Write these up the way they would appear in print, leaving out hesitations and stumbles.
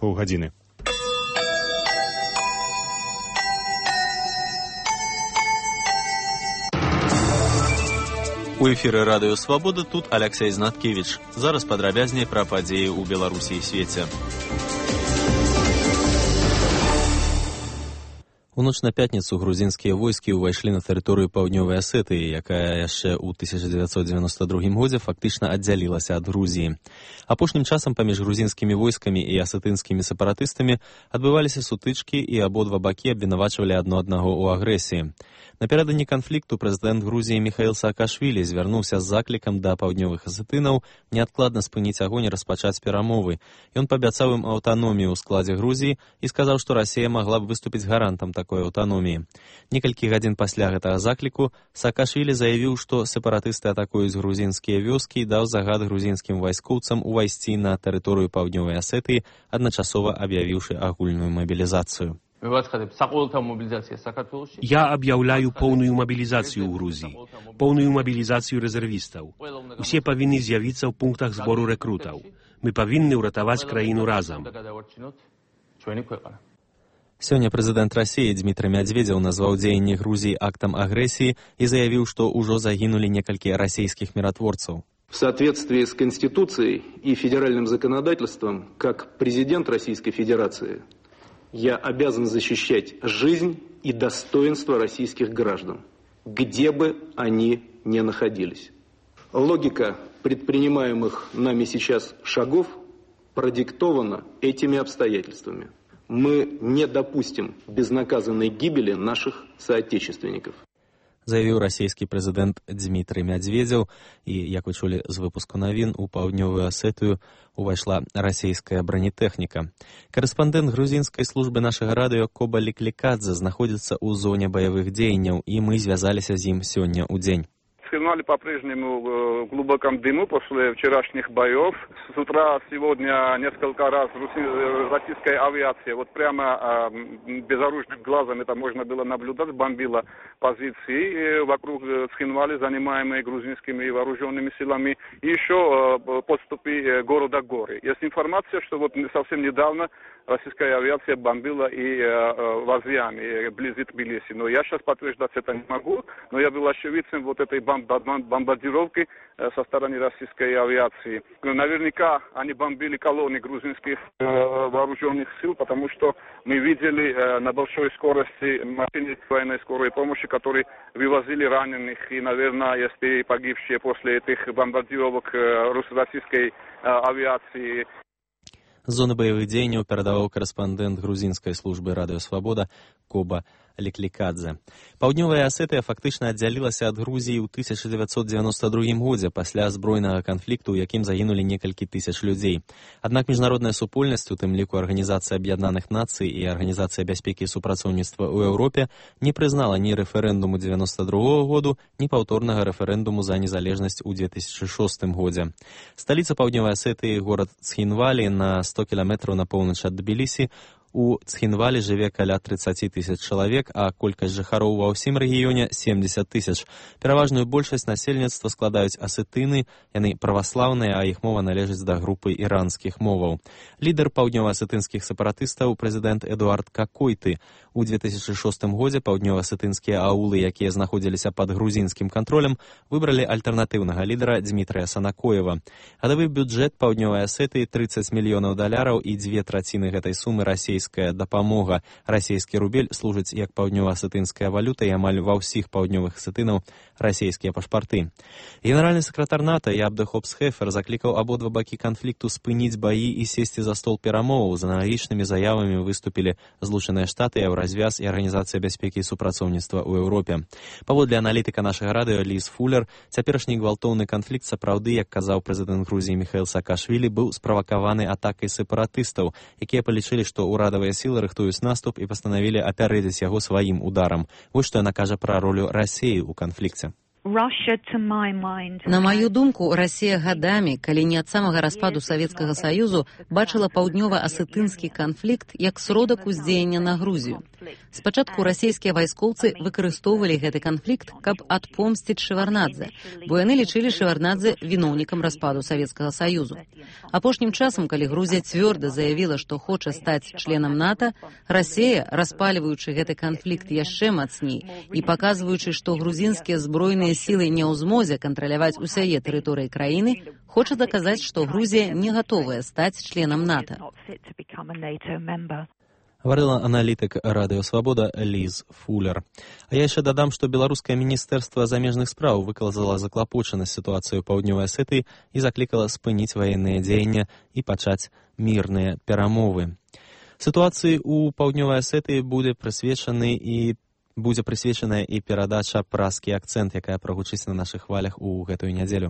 паўгадзіны. У эфіры радыё «Свабода», тут Аляксей Знаткевіч. Зараз падрабязней пра падзеі ў Беларусі і свеце. У ноч на пятніцу грузінскія войскі ўвайшлі на тэрыторыю паўднёвай Асетыі, якая яшчэ ў 1992 годзе фактычна аддзялілася ад Грузіі. Апошнім часам паміж грузінскімі войскамі і асетынскімі сепаратыстамі адбываліся сутычкі, і абодва бакі абвінавачвалі адно аднаго ў агрэсіі. Напярэдадні канфлікту прэзідэнт Грузіі Міхаіл Саакашвілі звярнуўся з заклікам да паўднёвых асетынаў неадкладна спыніць агонь і распачаць перамовы. Ён паабяцаў ім аўтаномію ў складзе Грузіі і сказаў, што Расія магла б выступіць гарантам такой аўтаноміі. Некалькі гадзін пасля гэтага закліку Саакашвілі заявіў, што сепаратысты атакуюць грузінскія вёскі і даў загад грузінскім вайскоўцам увайсці на тэрыторыю паўднёвай Асетыі, адначасова аб'явіўшы агульную мабілізацыю. Я аб'яўляю поўную мабілізацыю ў Грузіі, поўную мабілізацыю рэзервістаў. Усе павінны з'явіцца ў пунктах збору рэкрутаў. Мы павінны ўратаваць краіну разам. Сёння прэзідэнт Расіі Дмітрый Мядзведзеў назваў дзеянні Грузіі актам агрэсіі і заявіў, што ўжо загінулі некалькі расійскіх міратворцаў. В соответствии с Конституцией и федеральным законодательством, как президент Российской Федерации, я обязан защищать жизнь и достоинство российских граждан, где бы они ни находились. Логика предпринимаемых нами сейчас шагов продиктована этими обстоятельствами. Мы не допустим безнаказанной гибели наших соотечественников. Заявіў расійскі прэзідэнт Дмітрый Мядзведзеў, і, як вы чулі з выпуску навін, у паўднёвую Асетыю увайшла расійская бронетэхніка. Карэспандэнт грузінскай службы нашага радыё Коба Ликликадзе знаходзіцца ў зоне баявых дзеянняў, і мы звязаліся з ім сёння ў дзень. Сигнали по-прежнему в глубоком дыму после вчерашних боев. С утра сегодня несколько раз российская авиация, вот прямо безоружным глазом это можно было наблюдать, бомбила позиции вокруг Цхинвали, занимаемые грузинскими вооруженными силами, и еще подступы города Горы. Есть информация, что вот совсем недавно российская авиация бомбила и Лазьян, вблизи Тбилиси. Но я сейчас подтверждать это не могу, но я был очевидцем вот этой бомбардировки со стороны российской авиации. Наверняка они бомбили колонны грузинских вооруженных сил, потому что мы видели на большой скорости машины военной скорой помощи, которые вывозили раненых, и, наверное, есть и погибшие после этих бомбардировок российской авиации. З зоны баявых дзеянняў перадаваў карэспандэнт грузінскай службы радыё «Свабода» Коба Ликликадзе. Паўднёвая Асетыя фактычна аддзялілася ад Грузіі ў 1992 годзе пасля збройнага канфлікту, у якім загінулі некалькі тысяч людзей. Аднак міжнародная супольнасць, у тым ліку Арганізацыя Аб'яднаных Нацый і Арганізацыя бяспекі і супрацоўніцтва ў Еўропе, не прызнала ні рэферэндуму 92 году, ні паўторнага рэферэндуму за незалежнасць у 2006 годзе. Сталіца паўднёвай Асетыі, горад Цхинвали, на 100 кіламетраў на поўнач ад Тбілісі. У Цхинвали жыве каля 30 тысяч чалавек, а колькасць жыхароў ва ўсім рэгіёне 70 тысяч. Пераважную большасць насельніцтва складаюць асетыны, яны праваслаўныя, а іх мова належыць да групы іранскіх моваў. Лідар паўднёва-асетынскіх сепаратыстаў, прэзідэнт Эдуард Какойты, у 2006 годзе паўднёва-асетынскія аулы, якія знаходзіліся пад грузінскім кантролем, выбралі альтэрнатыўнага лідара Дмітрыя Санакоева. Гадавы бюджэт паўднёвай Асетыі $30 мільёнаў, і 2/3 гэтай сумы расійская дапамога. Расійскі рубель служыць як паўднёва-асетынская валюта, і амаль ва ўсіх паўднёвых асетынаў расійскія пашпарты. Генеральны сакратар НАТО Ябде Хопс-Хефер заклікаў абодва бакі канфлікту спыніць баі і сесці за стол перамоваў. З аналагічнымі заявамі выступілі Злучаныя Штаты, Еўразвяз і Арганізацыя бяспекі і супрацоўніцтва ў Еўропе. Паводле аналітыка нашага радыё Ліз Фуллер, цяперашні гвалтоўны канфлікт сапраўды, як казаў прэзідэнт Грузіі Міхаіл Саакашвілі, быў справакаваны атакай сепаратыстаў, якія палічылі, што ўрадавыя сілы рыхтуюць наступ і пастанавілі апярэдзіць яго сваім ударам. Вось што яна кажа пра ролю Расіі ў канфлікце. На маю думку, Расія гадамі, калі не ад самага распаду Савецкага Саюзу, бачыла паўднёва-асетынскі канфлікт як сродак уздзеяння на Грузію. Спачатку расійскія вайскоўцы выкарыстоўвалі гэты канфлікт, каб адпомсціць Шеварднадзе, бо яны лічылі Шеварднадзе віноўнікам распаду Савецкага Саюзу. Апошнім часам, калі Грузія цвёрда заявіла, што хоча стаць членам НАТО, Расія, распальваючы гэты канфлікт яшчэ мацней і паказваючы, што грузінскія збройныя сілы не ў змозе кантраляваць усяе тэрыторыі краіны, хоча даказаць, што Грузія не гатовая стаць членам НАТО. Говорила аналітик Радыё Свабода Ліз Фуллер. А я яшчэ дадам, што беларускае міністэрства замежных спраў выказала заклапочанасць сітуацыю ў Паўднёвай Асетыі і заклікала спыніць ваенныя дзеянні і пачаць мірныя перамовы. Сітуацыі ў Паўднёвай Асетыі будзе прысвечаная і перадача «Праскі акцэнт», якая прагучыць на нашых хвалях у гэтую нядзелю.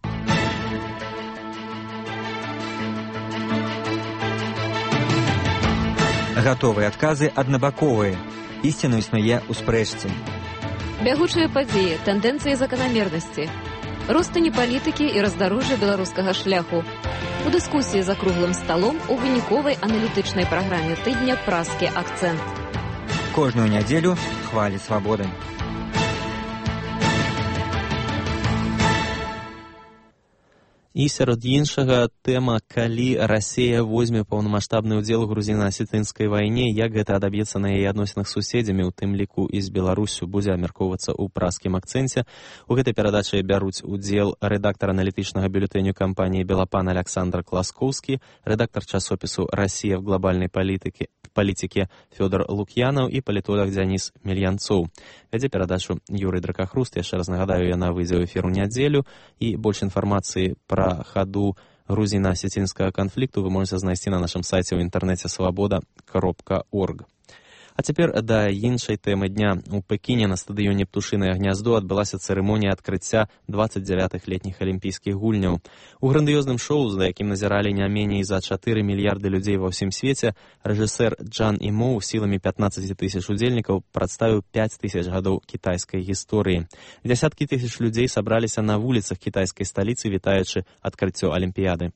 Гатовыя адказы аднабаковыя. Ісціна існуе ў спрэчцы. Бягучыя падзеі, тэндэнцыі заканамернасці. Ростані палітыкі і раздарожжа беларускага шляху. У дыскусіі за круглым сталом у выніковай аналітычнай праграме тыдня «Праскі акцэнт». Кожную нядзелю хвалі свабоды. І сярод іншага тэма, калі Расія возьме паўнамаштабны ўдзел у грузіна-асетынскай вайне, як гэта адаб'ецца на яе адносінах з суседзямі, у тым ліку і з Беларуссю, будзе абмяркоўвацца ў праскім акцэнце. У гэтай перадачы бяруць удзел рэдактар аналітычнага бюлетэню кампаніі «Белапан» Александр Класкоўскі, рэдактар часопісу «Расія в глобальнай палітыке» Фёдор Лук'янаў і палітолог Дзяніс Мельянцоў. Вядзе перадачу Юрый Дракахруст. Яшчэ раз нагадаю, яна выйдзе ў эфір у нядзелю, і больш інфармацыі пра хаду грузіна-асетынскага канфлікту вы можете знайсці на нашым сайце ў інтэрнэце свабода.орг. А цяпер да іншай тэмы дня. У Пекіне на стадыёне «Птушынае гняздо» адбылася цырымонія адкрыцця 29-х летніх алімпійскіх гульняў. У грандыёзным шоу, за якім назіралі не меней за 4 мільярды людзей ва ўсім свеце, рэжысэр Джан Імоў сіламі 15 тысяч удзельнікаў прадставіў 5 тысяч гадоў кітайскай гісторыі. Дзясяткі тысяч людзей сабраліся на вуліцах кітайскай сталіцы, вітаючы адкрыццё алімпіяды.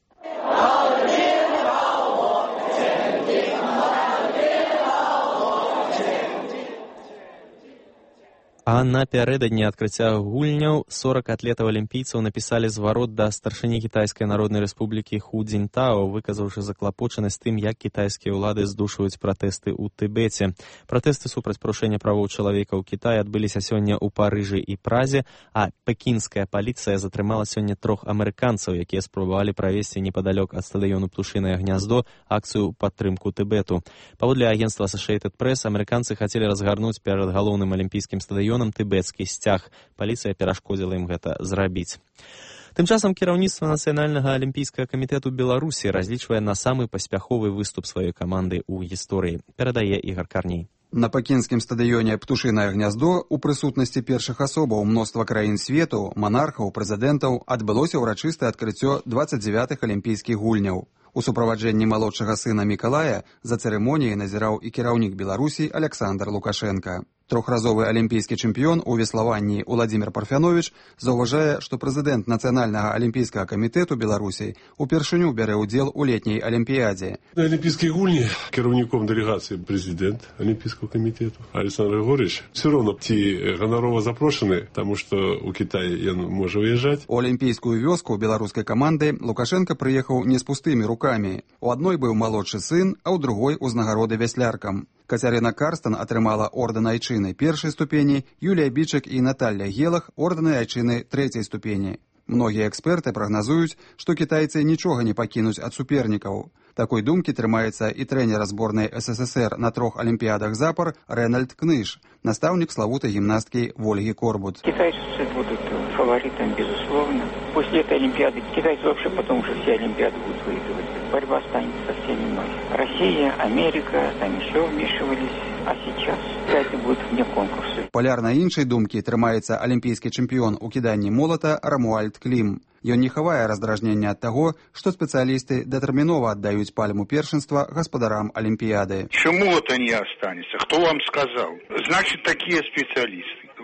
А напярэдадні адкрыцця гульняў 40 атлетаў-алімпійцаў напісалі зварот да старшыні Кітайскай Народнай Рэспублікі Ху Цзіньтао, выказаўшы заклапочанасць тым, як кітайскія ўлады здушваюць пратэсты ў Тыбеце. Пратэсты супраць парушэння правоў чалавека ў Кітаі адбыліся сёння ў Парыжы і Празе, а пекінская паліцыя затрымала сёння 3 амерыканцаў, якія спрабавалі правесці непадалёк ад стадыёну «Птушынае гняздо» акцыю падтрымку Тыбету. Паводле агенцтва Associated Press, амерыканцы хацелі разгарнуць перад галоўным алімпійскім стадыёнам тыбецкі сцяг. Паліцыя перашкодзіла ім гэта зрабіць. Тым часам кіраўніцтва Нацыянальнага алімпійскага камітэту Беларусі разлічвае на самы паспяховы выступ сваёй каманды ў гісторыі. Перадае Ігор Карней. На пекінскім стадыёне «Птушынае гняздо» у прысутнасці першых асобаў мноства краін свету, манархаў, прэзідэнтаў адбылося ўрачыстае адкрыццё 29-х алімпійскіх гульняў. У суправаджэнні малодшага сына Мікалая за цырымоніяй назіраў і кіраўнік Беларусі Александр Лукашенка. Трохразовы алімпійскі чэмпіён у веславанні Уладзімір Парфяновіч заўважае, што прэзідэнт Нацыянальнага алімпійскага камітэту Беларусі упершыню бярэ ўдзел у летняй алімпіядзе. На алімпійскай гульні кіраўніком дэлегацыі прэзідэнт алімпійскага камітэту Александр Григорьевич. Все роўно ці ганарова запрошаны, таму што ў Кітаі ён можа выязджаць. У алімпійскую вёску беларускай каманды Лукашенка прыехаў не з пустымі рукамі. У адной быў малодшы сын, а ў другой узнагароды вясляркам. Кацярына Карстан атрымала ордэн айчыны першай ступені, Юлія Бічак і Наталля Гелах ордэны айчыны трэцяй ступені. Многія эксперты прагназуюць, што кітайцы нічога не пакінуць ад супернікаў. Такой думкі трымаецца і трэнер зборнай СССР на 3 алімпіядах запар Рэнальд Кныш, настаўнік славутай гімнасткі Вольгі Корбут. Китайцы будут фаворитом, безусловно. После этой олимпиады китайцы вообще потом уже все олимпиады будут выигрывать. Борьба останется совсем немного. Россия, Америка, там еще вмешивались, а сейчас китайцы будут вне конкурса. Палярна іншай думкі трымаецца алімпійскі чэмпіён у кіданні молата Рамуальд Клім. Ён не хавае раздражнення ад таго, што спецыялісты дэтэрмінова аддаюць пальму першынства гаспадарам алімпіяды. Чему это не останется? Кто вам сказал? Значит, такие специалисты.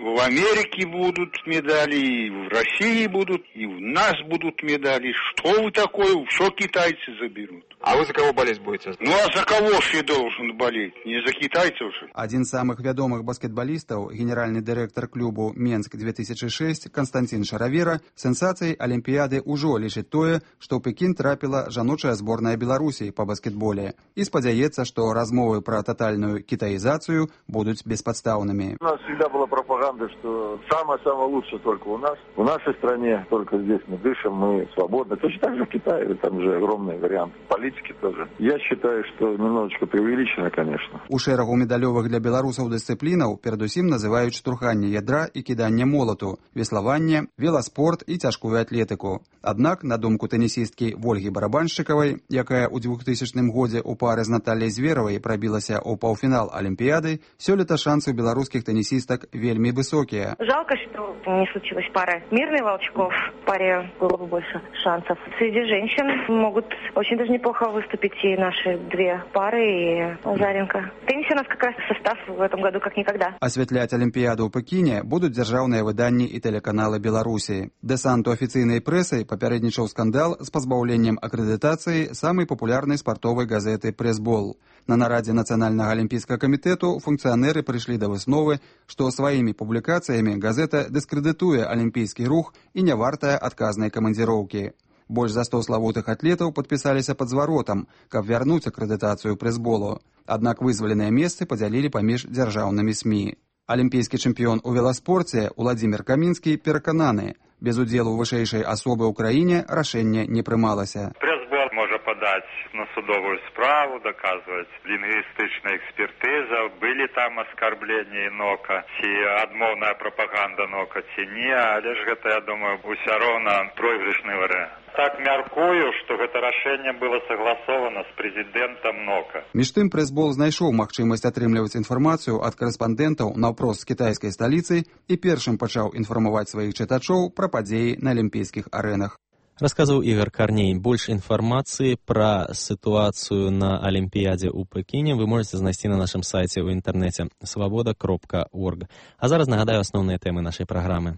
в Америке будут медали, и в России будут, и у нас будут медали. Что вы такое? Что китайцы заберут? А вы за кого болеть будете? Ну а за кого ж я должен болеть? Не за китайцев же. Один з самых вядомых баскетбалістаў, генеральны дырэктар клубу Менск-2006 Константин Шаравера, сенсацыяй Алімпіяды ўжо лічыць тое, што ў Пекін трапіла жаночая зборная Беларусі па баскетболе і спадзяецца, што размовы пра татальную китаизацию будут бесподставными. У нас всегда была пропаганда, что самое-самое лучшее только у нас. В нашей стране только здесь мы дышим, мы свободны. Точно так же в Китае, там же огромные варианты. Политики тоже. Я считаю, что немножечко преувеличено, конечно. У шэрагу медалёвых для беларусаў дысцыплінаў перадусім называюць штурханне ядра і кіданне молату, веславанне, веласпорт і цяжкую атлетыку. Аднак, на думку тэнісісткі Вольгі Барабаншчыкавай, якая ў 2000 годзе ў пары з Натальяй Зверавай прабілася ў паўфінал Алімпіяды, сёлета шансы у беларускіх теннисисток вельми высокие. Жалко, что не случилась пара мирных волчков. В паре было бы больше шансов. Среди женщин могут очень даже неплохо выступить и наши две пары, и Заренко. В теннисе у нас как раз состав в этом году как никогда. Осветлять Олимпиаду в Пекине будут державные выданні и телеканалы Беларуси. Десанту офиційнай прессы папярэднічаў скандал с позбаўленнем аккредитации самой популярной спортовой газеты «Пресс-бол». На нараде Национального олимпийского комитету функционеры пришли до высновы, что своими публикациями газета дискредитуе олимпийский рух и не вартая отказной командировки. Больше за 100 славутых атлетов подписались под зваротом, каб вярнуть аккредитацию пресс-болу. Однако вызволенные месцы поделили помеж державными СМИ. Олимпийский чемпион у велоспорте Владимир Каминский перакананы, без удзелу вышэйшай асобы ў краіне рашэнне не прымалася. Пресс-бол можа падаць на судовую справу, доказваць лінгвістычная экспертыза, былі там аскарбленні НОКа, ці адмоўная прапаганда НОКа, ці не, але ж гэта, я думаю, усё роўна пройгрышны варыянт. Так мяркую, што гэта рашэнне было сагласована з прэзідэнтам НОКа. Між тым прэс-бол знайшоў магчымасць атрымліваць інфармацыю ад карэспандэнтаў наўпрост з кітайскай сталіцы і першым пачаў інфармаваць сваіх чытачоў пра падзеі на алімпійскіх арэнах. Рассказывал Игорь Корней. Больше информации про ситуацию на Олимпиаде у Пекине вы можете знайти на нашем сайте в интернете svoboda.org. А зараз нагадаю основные темы нашей программы.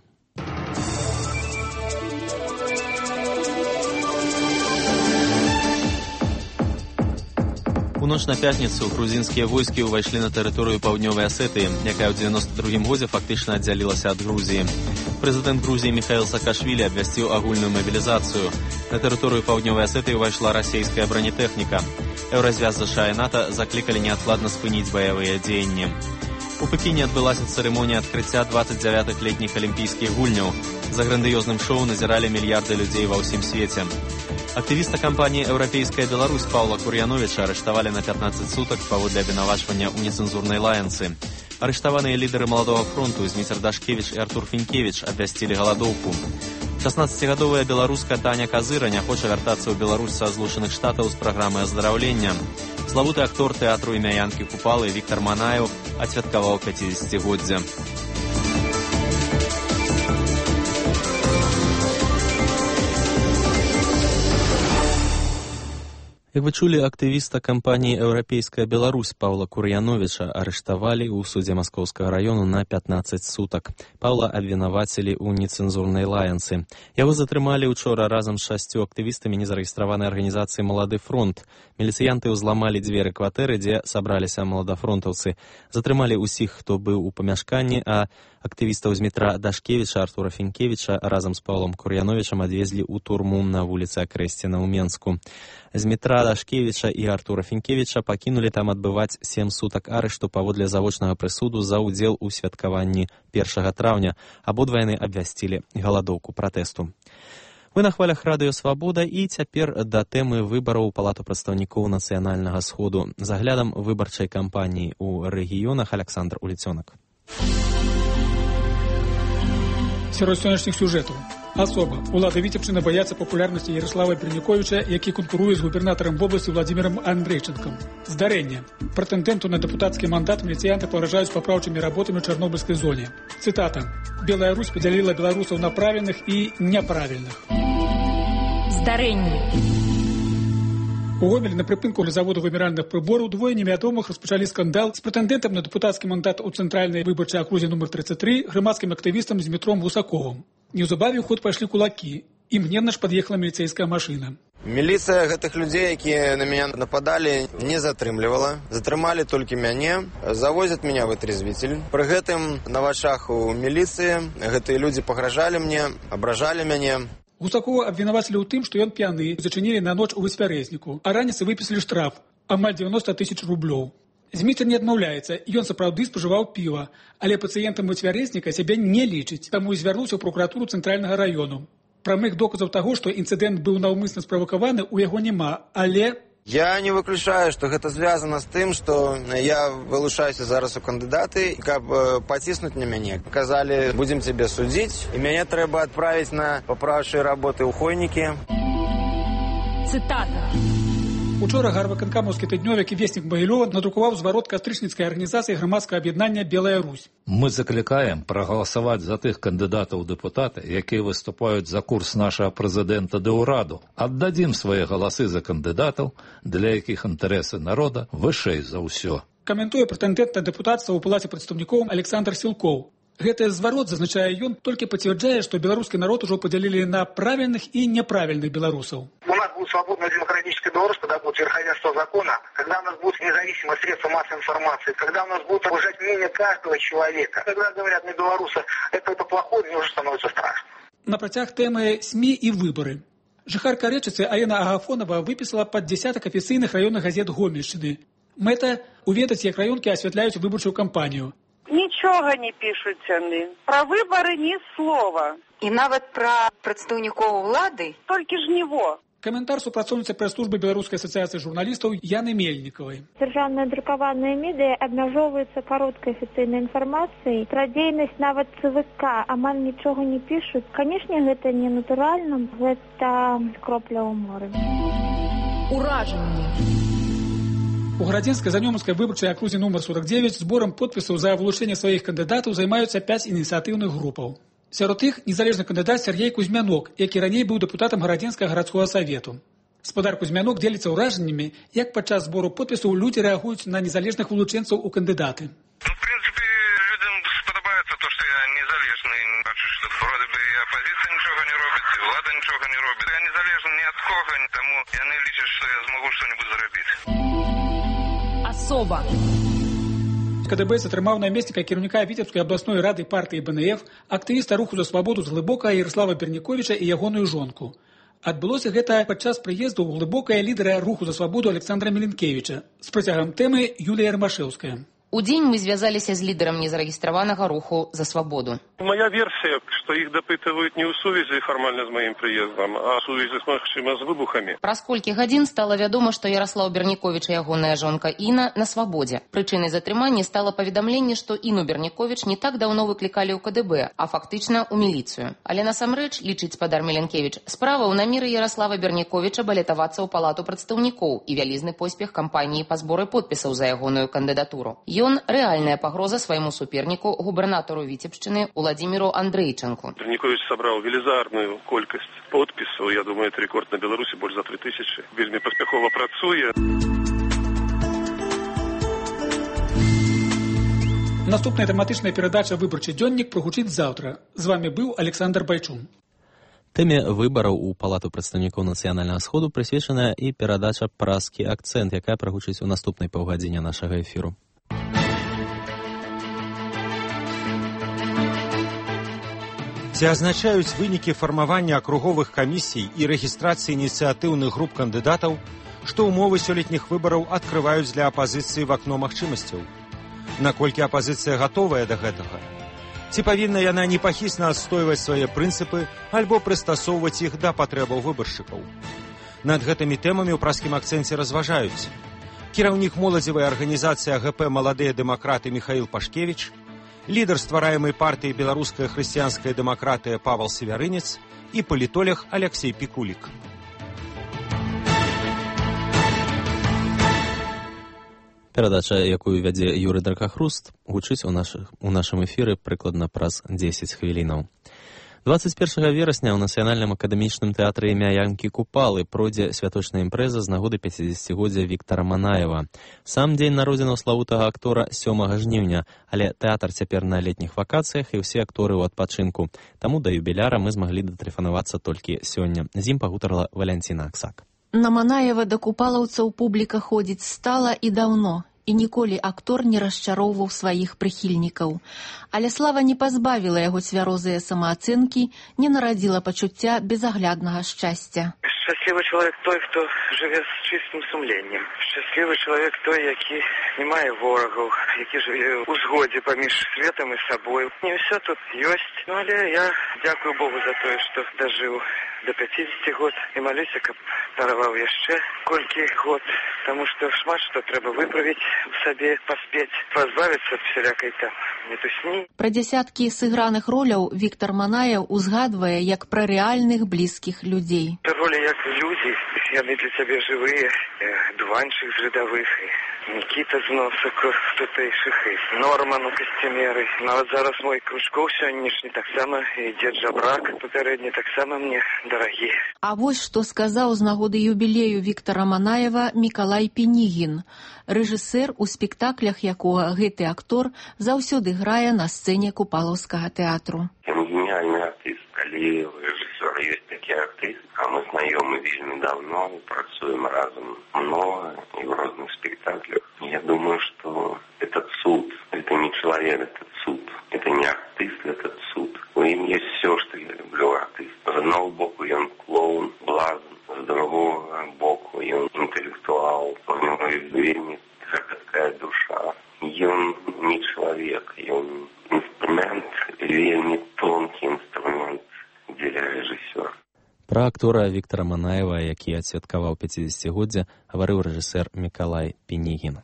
У ноч на пятніцу грузінскія войскі ўвайшлі на тэрыторыю паўднёвай Асетыі, якая ў 92 годзе фактычна аддзялілася ад Грузіі. Прэзідэнт Грузіі Михаил Саакашвілі абвясціў агульную мабілізацыю. На тэрыторыю паўднёвай Асетыі ўвайшла расійская бронетэхніка. Еўразвяз США і НАТО заклікалі неадкладна спыніць баявыя дзеянні. У Пекіне адбылася цырымонія адкрыцця 29-х летніх алімпійскіх гульняў. За грандыёзным шоу назіралі мільярды людзей ва ўсім свеце. Актывіста кампаніі «Еўрапейская Беларусь» Паўла Кур'яновіча арыштавалі на 15 сутак паводле абвінавачвання ў нецэнзурнай лаянцы. Арыштаваныя лідары Маладога фронту Зміцер Дашкевіч і Артур Фінкевіч абвясцілі галадоўку. 16-гадовая беларуска Таня Казыра не хоча вяртацца ў Беларусь са Злучаных Штатаў з праграмы аздараўлення. Славуты актор тэатру імя Янкі Купалы Віктар Манаеў адсвяткаваў 50-годдзе. Як вы чулі, актывіста кампаніі «Еўрапейская Беларусь» Паўла Кур'яновіча арыштавалі ў судзе Маскоўскага раёну на 15 сутак. Паўла абвінавацілі ў нецэнзурнай лаянцы. Яго затрымалі учора разам з 6 актывістамі незарэгістраванай арганізацыі «Малады фронт». Міліцыянты ўзламалі дзверы кватэры, дзе сабраліся маладафронтаўцы. Затрымалі ўсіх, хто быў у памяшканні, а актывістаў з метра Дашкевіча Артура Фінкевіча разам з Паўлом Кур'яновічам адвезлі ў турму на вуліцы Акрэсціна ў Менску. З метра Дашкевіча і Артура Фінкевіча пакінулі там адбываць 7 сутак арышту паводле завочнага прысуду за ўдзел у святкаванні 1 траўня. Абодва яны абвясцілі галадоўку пратэсту. Вы на хвалях радыё «Свабода» і цяпер да тэмы выбараў у Палату прадстаўнікоў Нацыянальнага сходу. З аглядам выбарчай кампаніі ў рэгіёнах Александр Уліцёнак. Сярод сённяшніх сюжэтаў. Асоба. Улады Віцебшчыны баяцца папулярнасці Ярослава Перніковіча, які канкуруе з губернатарам вобласці Владзімірам Андрейчынкам. Здарэнне. Прэтэндэнту на дэпутацкі мандат міліцыянты пагражаюць папраўчымі работамі ў Чарнобыльскай зоне. Цытата. «Белая Русь падзяліла беларусаў на правільных і няправільных». Здарэнне. У Гомелі на припинку заводу виміральних приборів двоє невідомих розпочали скандал з претендентом на депутатський мандат у Центральній виборчій окрузі номер 33 громадським активістом Дмитром Гусаковым. Неўзабаве ў ход пайшлі кулакі, і мгненна ж пад'ехала міліцейская машина. Міліцыя гэтых людзей, якія на мяне нападалі, не затрымлівала. Затрымалі толькі мяне, завозят меня в отрезвитель. Пры гэтым на вачах у міліцыі гэтыя людзі пагражалі мне, абражалі мяне. Гусакова абвінавацілі ў тым, што ён п'яны, зачынілі на ноч у Высвярэзніку, а раніцай выпісалі штраф, амаль 90 000 рублёў. Зміцер не адмаўляецца, ён сапраўды спажываў піва, але пацыентам Высвярэзніка сябе не лічыць, таму і звярнуўся ў прокуратуру Цэнтральнага раёну. Прамых доказаў таго, што інцыдэнт быў наўмысна справакаваны, у яго няма, але... Я не выключаю, што гэта звязана з тым, што я вылучаюся зараз у кандыдаты, каб паціснуць на мяне. Казалі, будзем цябе судзіць, і мяне трэба адправіць на папраўчыя работы ў Хойнікі. Цытата. Учора гарвыканкамаўскі тыднёвік і веснік Магілёва надрукаваў зварот кастрычніцкай арганізацыі грамадскага аб'яднання «Белая Русь». Мы закликаем проголосовать за тых кандидатов в депутаты, які выступают за курс нашего президента ды ўраду. Отдадим свои голосы за кандидатов, для якіх интересы народа вышэй за ўсё. Каментуе прэтэндэнт на дэпутацтва ў палаце прадстаўнікоў Александр Сілкоў. Гэты зварот, зазначае ён, толькі пацвярджае, што беларускі народ ужо падзялілі на правільных і няправільных беларусаў. У нас будет свободная демократическая Беларусь, когда будет верховенство закона, когда у нас будет независимое средство массовой информации, когда у нас будет уважать мнение каждого человека. Когда говорят мне белорусы, это плохое, мне уже становится страшно. На працяг тэмы СМИ і выбары. Жыхарка Рэчыцы Алена Агафонова выпісала пад дзясятак афіцыйных раённых газет Гомельшчыны. Мэта – уведаць, як раёнкі асвятляюць выбарчую кампанію. Нічога не пишуть яны. Про выборы ні слова. І нават пра прадстаўнікоў улады? Толькі ж него. Каментар супрацоўніцы прэс-службы Беларускай асацыяцыі журналістаў Яны Мельнікавай. Дзяржаўныя друкаваныя медыа абмяжоўваюцца кароткай афіцыйнай інфармацыяй. Пра дзейнасць нават ЦВК амаль нічога не пішуць. Канешне, гэта не натуральна, гэта кропля ў моры. Уражанне. У Гарадзенскай занёманскай выбарчай акрузе номер 49 зборам подпісаў за вылучэнне сваіх кандыдатаў займаюцца 5 ініцыятыўных групаў. Сярод іх незалежны кандыдат Сергей Кузьмянок, які раней быў дэпутатам Гарадзенскага гарадскога савету. Спадар Кузьмянок дзеліцца ўражаннямі, як падчас збору подпісаў людзі рэагуюць на незалежных вылучэнцаў у кандыдаты. В принципе, людям сподобається то, що я незалежний. Бачу, що вроде би і опозиція нічого не робить, і влада нічого не робить. Я незалежний ні від кого, тому я не лічу, що я зможу щось зробити. Особа. КДБ атрымаў намесніка кіраўніка Віцебскай абласной рады партыі БНФ, актывіста руху за свабоду з Глыбокага Ярослава Берніковіча і ягоную жонку. Адбылося гэта падчас прыезду ў Глыбокае лідара руху за свабоду Александра Міленкевіча. З працягам тэмы Юлія Ромашэўская. У дзень мы звязаліся з лідарам незарэгістраванага руху за свабоду. Моя версия, что их допытывают не у сувязі формально с моим приездом, а у сувязі с выбухами. Праз колькі гадзін стала вядома, што Ярослаў Берніковіч і ягоная жонка Іна на свабодзе. Прычынай затрымання стала паведамленне, што Іну Берніковіч не так даўно выклікалі ў КДБ, а фактычна ў міліцыю. Але насамрэч, лічыць спадар Міленкевіч, справа ў намеры Ярослава Берніковіча балятавацца ў палату прадстаўнікоў і вялізны поспех кампаніі па зборы подпісаў за ягоную кандыдатуру. Ён рэальная пагроза свайму суперніку, губернатору Віцебшчыны Уладзіміру Андрейчанку. Берніковіч сабраў велізарную колькасць подпісаў. Я думаю, это рекорд на Беларусі, больш за 3000. Вельмі паспяхова працуе. Наступная тэматычная перадача «Выбарчы дзённік» прагучыць заўтра. З вами быў Александр Байчун. Тэме выбараў у палату прадстаўнікоў нацыянальнага сходу прысвечаная і перадача «Празкі акцэнт», якая прагучыць у наступнай паўгадзіне нашага эфіру. Ці азначаюць вынікі фармавання акруговых камісій і рэгістрацыі ініцыятыўных груп кандыдатаў, што ўмовы сёлетніх выбараў адкрываюць для апазіцыі вакно магчымасцяў? Наколькі апазіцыя гатовая да гэтага? Ці павінна яна непахісна адстойваць свае прынцыпы альбо прыстасоўваць іх да патрэбаў выбаршчыкаў? Над гэтымі тэмамі ў празкім акцэнце разважаюць кіраўнік моладзевай арганізацыі АГП «Маладыя дэмакраты» Михаил Пашкевич, лідар ствараемай партыі «Беларуская хрысціянская дэмакратыя» Павел Севярынец і палітолог Алексей Пікулік. Перадача, якую вядзе Юрый Дракахруст, гучыць у нашым эфіры прыкладна праз 10 хвілінаў. 21 верасня ў Нацыянальным акадэмічным тэатры імя Янкі Купалы пройдзе святочная імпрэза з нагоды 50-годдзя Віктара Манаева. Сам дзень народзінаў славутага актора 7 жніўня, але тэатр цяпер на летніх вакацыях і ўсе акторы ў адпачынку. Таму да юбіляра мы змаглі датэлефанавацца толькі сёння. З ім пагутарыла Валянціна Аксак. На Манаева да купалаўцаў публіка ходзіць стала і даўно. І ніколі актор не расчароўваў сваіх прыхільнікаў. Але слава не пазбавіла яго цвярозыя самаацэнкі, не нарадзіла пачуцця безагляднага шчасця. Шчаслівы чалавек той, хто жыве з чыстым сумленнем. Шчаслівы чалавек той, які не мае ворагаў, які жыве ў згодзе паміж светам і сабой. Не ўсё тут ёсць, але я дзякую Богу за тое, што дажыў до 50 год і малюся, каб дараваў яшчэ колькі год, таму што шмат што трэба выправіць у сабе, паспець, пазбавіцца ад всялякай там мітусні. Пра дзясяткі сыграных роляў Віктар Манаеў узгадвае як пра рэальных блізкіх людзей. Ролі як людзі, яны для цябе жывыя, Дуванчык з рядовых, Нікіта з Носаку, тутэйшых, Норман у касцюмеры. Нават зараз мой Кружков сённяшні таксама і дзед Жабрак папярэдні таксама мне дарагі. А вось што сказаў з нагоды юбілею Віктара Манаева Мікалай Пінігін, рэжысэр, у спектаклях якога гэты актор заўсёды грае на сцэне Купалаўскага тэатру. Гениальный артист, калі рэжысёр ёсць такі артист, а мы знаёмы вельмі давно, працуем разам много и в разных спектаклях. Я думаю, что это цуд, это не человек, это цуд, это не артист, это цуд. У ним есть все, что я люблю артист. З одного боку он клоун, блазн, з другого боку он интеллектуал, у него вельмі такая душа. И он не человек, и он инструмент, вельмі тонкий инструмент для режиссера. Пра актора Віктара Манаева, які адсвяткаваў 50-годдзя, гаварыў рэжысэр Мікалай Пінігін.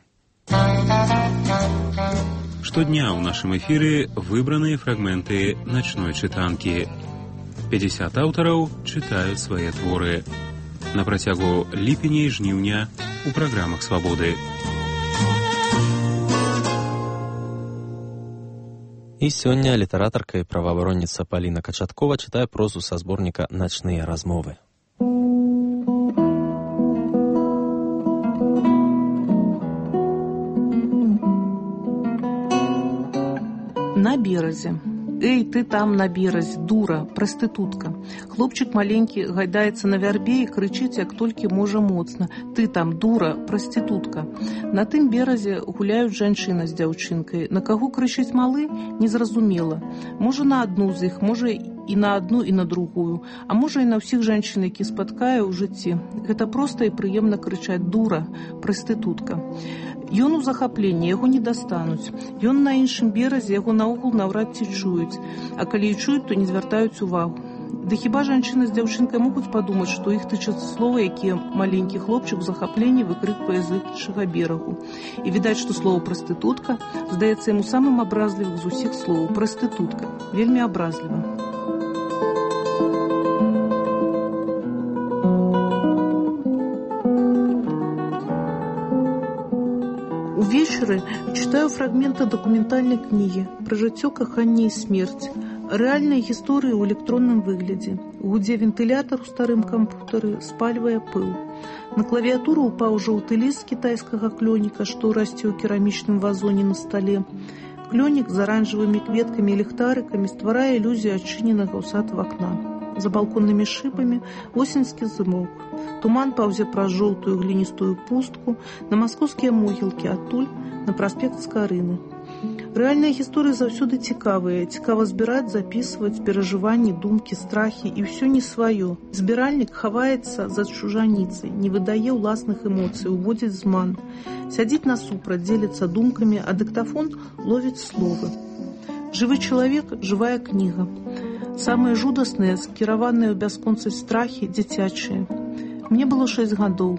Штодня ў нашым эфіры выбраныя фрагменты начной чытанкі. 50 аўтараў чытаюць свае творы. На працягу ліпеня і жніўня у праграмах «Свабоды». І сёння літаратарка і праваабаронніца Паліна Качаткова чытае прозу са зборніка «Начныя размовы». На березе. Эй, ты там на березе, дура, проститутка. Хлопчик маленький гайдаецца на вярбе і крычыць, як толькі можа моцна. Ты там, дура, проститутка. На тым березе гуляюць жанчына з дзяўчынкай. На каго крычыць малы, незразумела. Можа на адну з іх, можа і на адну і на другую. А можа і на ўсіх жанчын, які спаткае ў жыцці. Гэта проста і прыемна крычаць дура, проститутка. Ён у захапленні, яго не дастануць. Ён на іншым беразе, яго наогул наўрад ці чуюць. А калі і чуюць, то не звяртаюць увагу. Да хіба жанчына з дзяўчынкай могуць падумаць, што іх тычацца слова, якія маленькі хлопчык у захапленні выкрыквае з іншага берагу. І відаць, што слово «простытутка» здаецца яму самым абразлівым з усіх слоў. Простытутка. Вельмі абразліва. Увечары читаю фрагменты документальной книги про жыццё, каханне і смерць. Рэальныя гісторыі ў электронным выглядзе. Гудзе вентылятар у старым кампутары, спальвае пыл. На клавіатуру упаў жоўты ліст з кітайскага клёніка, што расце ў керамічным вазоне на стале. Клёнік з аранжавымі кветкамі і ліхтарыкамі стварае ілюзію адчыненага ў сад вакна. За балконнымі шыбамі осеньскі зымок. Туман паўзе праз жоўтую гліністую пустку на маскоўскія могілкі, адтуль на праспект Скарыны. Рэальныя гісторыі заўсёды цікавыя. Цікава збіраць, запісваць перажыванні, думкі, страхі і ўсё не сваё. Збіральнік хаваецца за чужаніцай, не выдае ўласных эмоцый, уводзіць зман. Сядзіць насупраць, дзеліцца думкамі, а дыктафон ловіць словы. Жывы чалавек – жывая кніга. Самыя жудасныя, скіраваныя ў бясконцасць страхі, дзіцячыя. Мне было 6 гадоў.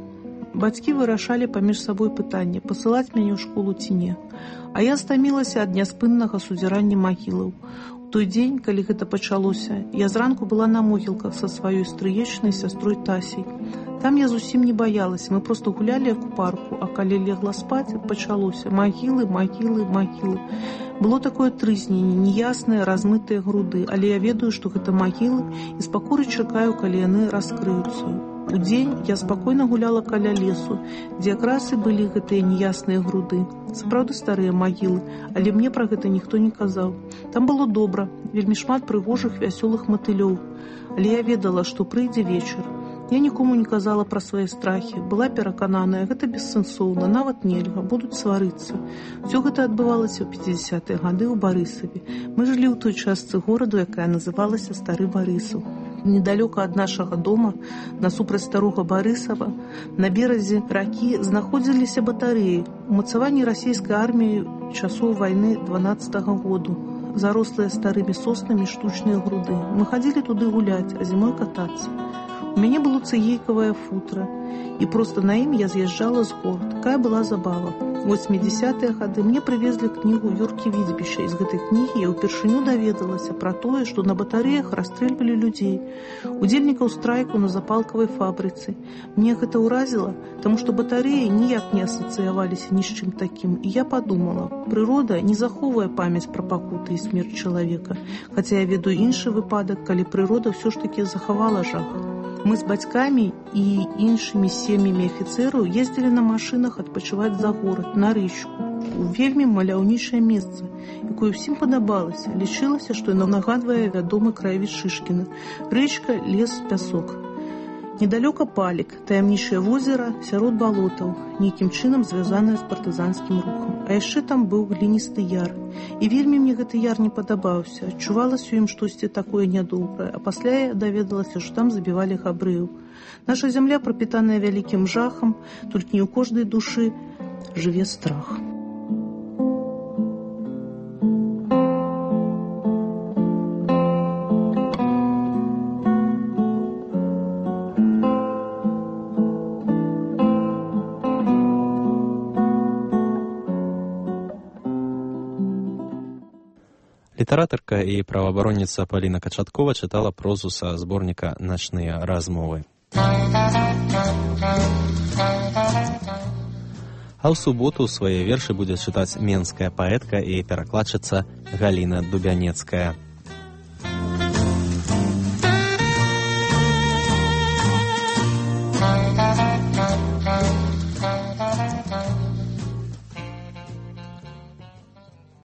Бацькі вырашалі паміж сабой пытанне, пасылаць мяне ў школу ці не. А я стамілася ад няспыннага судзірання магілаў. У той дзень, калі гэта пачалося, я зранку была на могілках са сваёй стрыечнай сястрой Тасей. Там я зусім не баялася, мы проста гулялі як у парку, а калі легла спаць, пачалося магілы, магілы, магілы. Было такое трызненне, неясныя, размытыя груды, але я ведаю, што гэта магілы, і спакоры чакаю, калі яны раскрыюцца. У дзень я спакойна гуляла каля лесу, дзе якраз і былі гэтыя неясныя груды. Сапраўды старыя магілы, але мне пра гэта ніхто не казаў. Там было добра, вельмі шмат прыгожых вясёлых матылёў, але я ведала, што прыйдзе вечар. Я нікому не казала пра свае страхі, была перакананая, гэта бессэнсоўна, нават нельга, будуць сварыцца. Усё гэта адбывалася ў 50-е гады ў Барысаве. Мы жылі ў той частцы гораду, якая называлася Стары Барысаў. Недалёка ад нашага дома, насупраць Старога Барысава, на беразе ракі знаходзіліся батарэі, умацаванні расійскай арміі часоў вайны 12-го году, зарослыя старымі соснамі штучныя груды. Мы хадзілі туды гуляць, а зімой катацца. У мяне было цыгейкавае футра, і проста на ім я з'язджала з гор. Такая была забава. У 80-е гады мне прывезлі кнігу Юркі Відзьбіша. З гэтай кнігі я ўпершыню даведалася пра тое, што на батарэях расстрэльвалі людзей, удзельнікаў страйку на запалкавай фабрыцы. Мне гэта ўразіла, таму што батарэі ніяк не асацыяваліся ні з чым такім. І я падумала, прырода не захоўвае памяць пра пакуты і смерць чалавека, хаця я ведаю іншы выпадак, калі прырода ўсё ж такі захавала жах. Мы з бацькамі і іншымі сем'ямі афіцэраў ездзілі на машынах адпачываць за горад, на рэчку. У вельмі маляўнічае месца, якое ўсім падабалася. Лічылася, што яно нагадвае вядомы краявід Шышкіна. Рэчка, лес, пясок. Недалёка Палік, таямнічае возера сярод балотаў, нейкім чынам звязанае з партызанскім рухам. А яшчэ там быў гліністы яр. І вельмі мне гэты яр не падабаўся. Адчувалася ў ім штосьці такое нядобрае. А пасля я даведалася, што там забівалі габрэяў. Наша зямля прапітаная вялікім жахам, толькі не ў кожнай душы жыве страх. Літаратарка і праваабаронніца Паліна Качаткова чытала прозу са зборніка «Начныя размовы». А ў суботу свае вершы будзе чытаць менская паэтка і перакладчыца Галіна Дубянецкая.